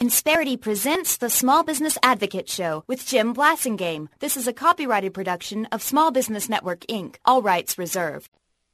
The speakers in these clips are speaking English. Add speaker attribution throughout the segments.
Speaker 1: Insperity presents the Small Business Advocate Show with Jim Blasingame. This is a copyrighted production of Small Business Network, Inc., all rights reserved.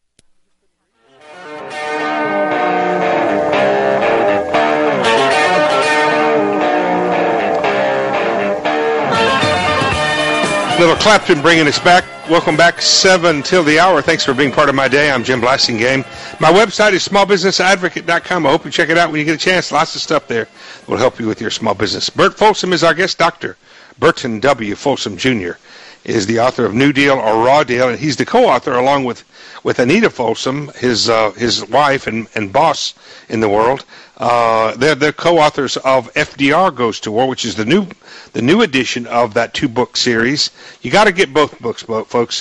Speaker 2: Little Clapton bringing us back. Welcome back, 7 till the hour. Thanks for being part of my day. I'm Jim Blasingame. My website is smallbusinessadvocate.com. I hope you check it out when you get a chance. Lots of stuff there will help you with your small business. Bert Folsom is our guest. Dr. Burton W. Folsom, Jr. is the author of New Deal or Raw Deal, and he's the co-author along with Anita Folsom, his wife and boss in the world. They're co-authors of FDR Goes to War, which is the new edition of that 2-book series. You got to get both books, folks.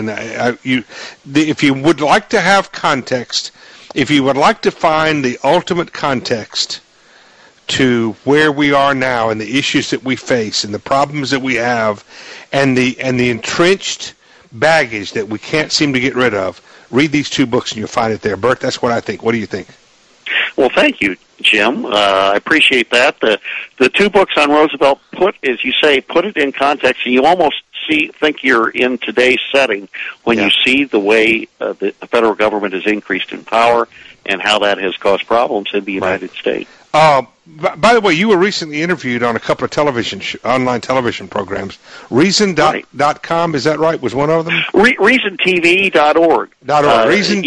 Speaker 2: If you would like to have context, if you would like to find the ultimate context to where we are now and the issues that we face and the problems that we have, and the entrenched baggage that we can't seem to get rid of, read these 2 books and you'll find it there. Bert, that's what I think. What do you think?
Speaker 3: Well, thank you, Jim. I appreciate that. The 2 books on Roosevelt put it in context, and you almost think you're in today's setting when you see the way the federal government has increased in power and how that has caused problems in the United States.
Speaker 2: By the way, you were recently interviewed on a couple of online television programs. Reason.com, is that right? Was one of them?
Speaker 3: ReasonTV.org.
Speaker 2: Reason,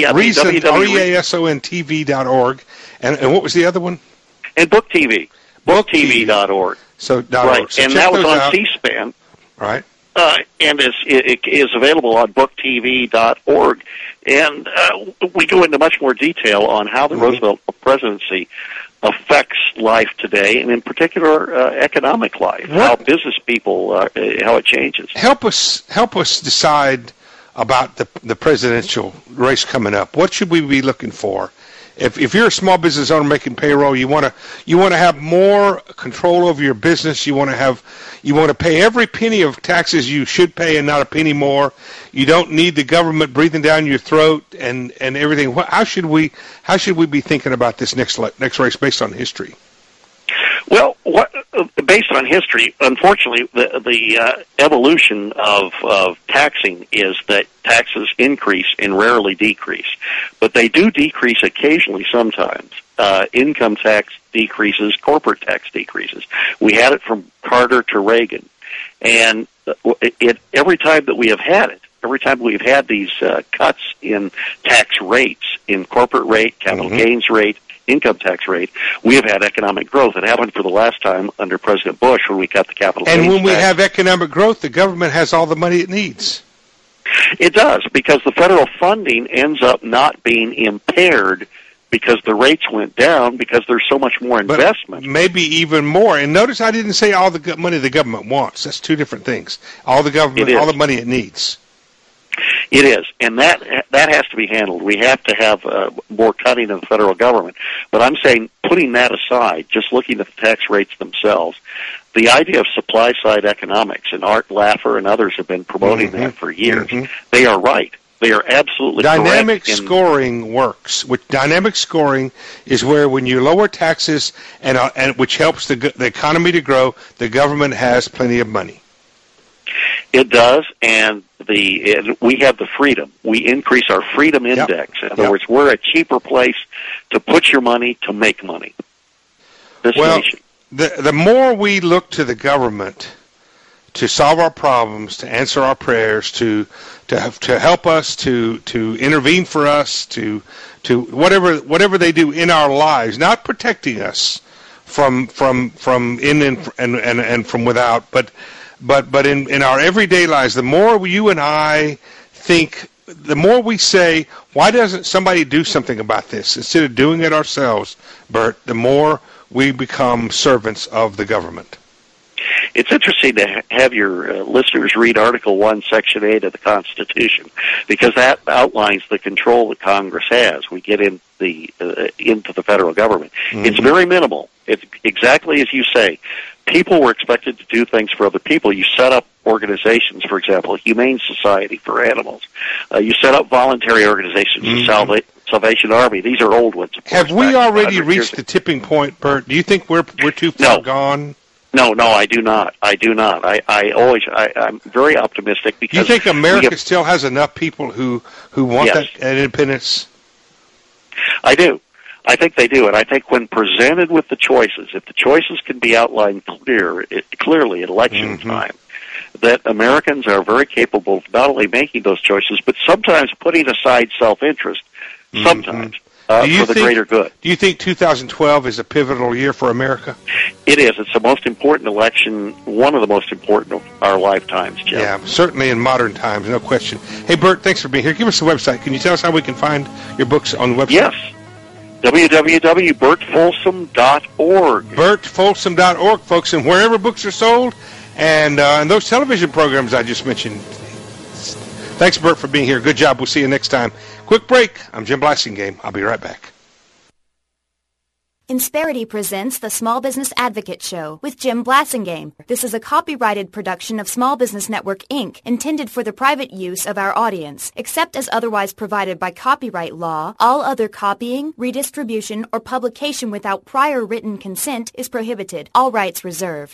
Speaker 2: ReasonTV.org. And what was the other one?
Speaker 3: And Book TV. BookTV.org.
Speaker 2: So,
Speaker 3: right.
Speaker 2: So
Speaker 3: and that was on C-SPAN.
Speaker 2: Right.
Speaker 3: And it is available on BookTV.org. And we go into much more detail on how the Roosevelt presidency affects life today, and in particular, economic life, how business people, how it changes.
Speaker 2: Help us decide about the presidential race coming up. What should we be looking for? If you're a small business owner making payroll, you want to have more control over your business. You want to pay every penny of taxes you should pay and not a penny more. You don't need the government breathing down your throat and everything. How should we be thinking about this next race based on history?
Speaker 3: Well, based on history, unfortunately, the evolution of taxing is that taxes increase and rarely decrease. But they do decrease occasionally sometimes. Income tax decreases, corporate tax decreases. We had it from Carter to Reagan. And every time that we have had it, every time we've had these cuts in tax rates, in corporate rate, capital gains rate, income tax rate, we have had economic growth. It happened for the last time under President Bush when we cut the capital gains tax.
Speaker 2: And when we have economic growth, the government has all the money it needs.
Speaker 3: It does, because the federal funding ends up not being impaired because the rates went down because there's so much more investment. But
Speaker 2: maybe even more. And notice I didn't say all the money the government wants. That's 2 different things. All the money it needs.
Speaker 3: It is, and that has to be handled. We have to have more cutting of the federal government. But I'm saying, putting that aside, just looking at the tax rates themselves, the idea of supply-side economics, and Art Laffer and others have been promoting that for years. They are right. They are absolutely correct.
Speaker 2: Dynamic scoring works. Dynamic scoring is where when you lower taxes and which helps the economy to grow, the government has plenty of money.
Speaker 3: It does, and we have the freedom. We increase our freedom index. In other words, we're a cheaper place to put your money to make money. Nation.
Speaker 2: The more we look to the government to solve our problems, to answer our prayers, to help us, to intervene for us, to whatever they do in our lives, not protecting us from in and from without, but in our everyday lives, the more you and I think, the more we say, why doesn't somebody do something about this? Instead of doing it ourselves, Bert, the more we become servants of the government.
Speaker 3: It's interesting to have your listeners read Article 1, Section 8 of the Constitution, because that outlines the control that Congress has. We get into the federal government. It's very minimal. It's exactly as you say. People were expected to do things for other people. You set up organizations, for example, Humane Society for Animals. You set up voluntary organizations to Salvation Army. These are old ones. Of course,
Speaker 2: have we already
Speaker 3: 100 years
Speaker 2: reached the tipping point, Bert? Do you think we're too far gone?
Speaker 3: No, I do not. I'm very optimistic because.
Speaker 2: Do you think America still has enough people who want that independence?
Speaker 3: I do. I think they do, and I think when presented with the choices, if the choices can be outlined clearly at election time, that Americans are very capable of not only making those choices, but sometimes putting aside self-interest, sometimes, for the greater good.
Speaker 2: Do you think 2012 is a pivotal year for America?
Speaker 3: It is. It's the most important election, one of the most important of our lifetimes, Jim.
Speaker 2: Yeah, certainly in modern times, no question. Hey, Bert, thanks for being here. Give us the website. Can you tell us how we can find your books on the website?
Speaker 3: Yes. www.bertfolsom.org.
Speaker 2: bertfolsom.org, folks, and wherever books are sold, and those television programs I just mentioned. Thanks, Bert, for being here. Good job. We'll see you next time. Quick break. I'm Jim Blasingame. I'll be right back.
Speaker 1: Insperity presents the Small Business Advocate Show with Jim Blasingame. This is a copyrighted production of Small Business Network, Inc., intended for the private use of our audience. Except as otherwise provided by copyright law, all other copying, redistribution, or publication without prior written consent is prohibited. All rights reserved.